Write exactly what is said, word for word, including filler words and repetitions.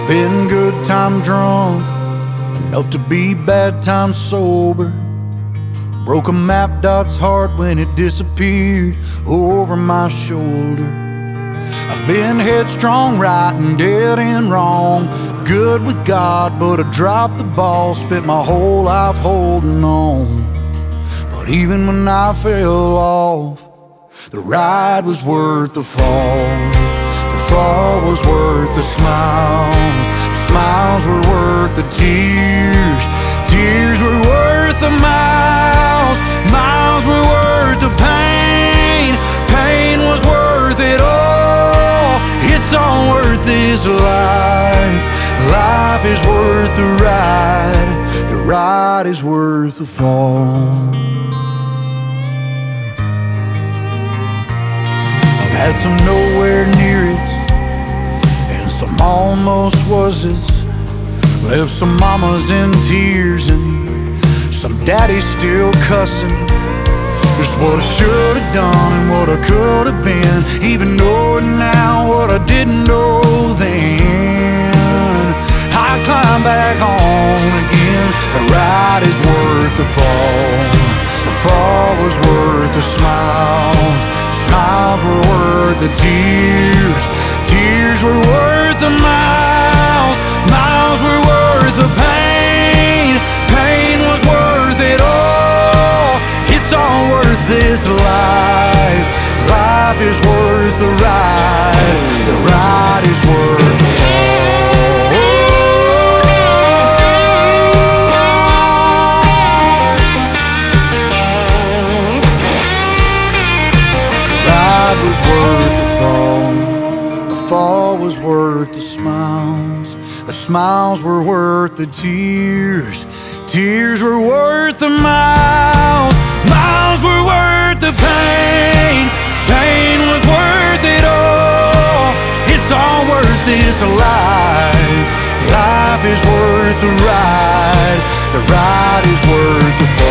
Been good time drunk, enough to be bad time sober. Broke a map dot's heart when it disappeared over my shoulder. I've been headstrong, right and dead and wrong, good with God, but I dropped the ball, spent my whole life holding on. But even when I fell off, the ride was worth the fall. The fall was worth the smiles. The smiles were worth the tears. Tears were worth the miles. Miles were worth the pain. Pain was worth it all. It's all worth this life. Life is worth the ride. The ride is worth the fall. I've had some nowhere near it, and some almost was it. Left some mamas in tears and some daddies still cussing. Just what I should have done and what I could have been, even knowing now what I didn't know then. I climb back on again. The ride is worth the fall. The fall was worth the smiles. The smiles were worth the tears. Tears were worth the miles. Miles were worth the pain. Pain was worth it all. It's all worth this life. Life is worth the ride. The ride is worth the fall. The ride was worth the fall. The fall was worth the smiles. The smiles were worth the tears. Tears were worth the miles. Miles were worth the pain. Pain was worth it all. It's all worth this life. Life is worth the ride. The ride is worth the fall.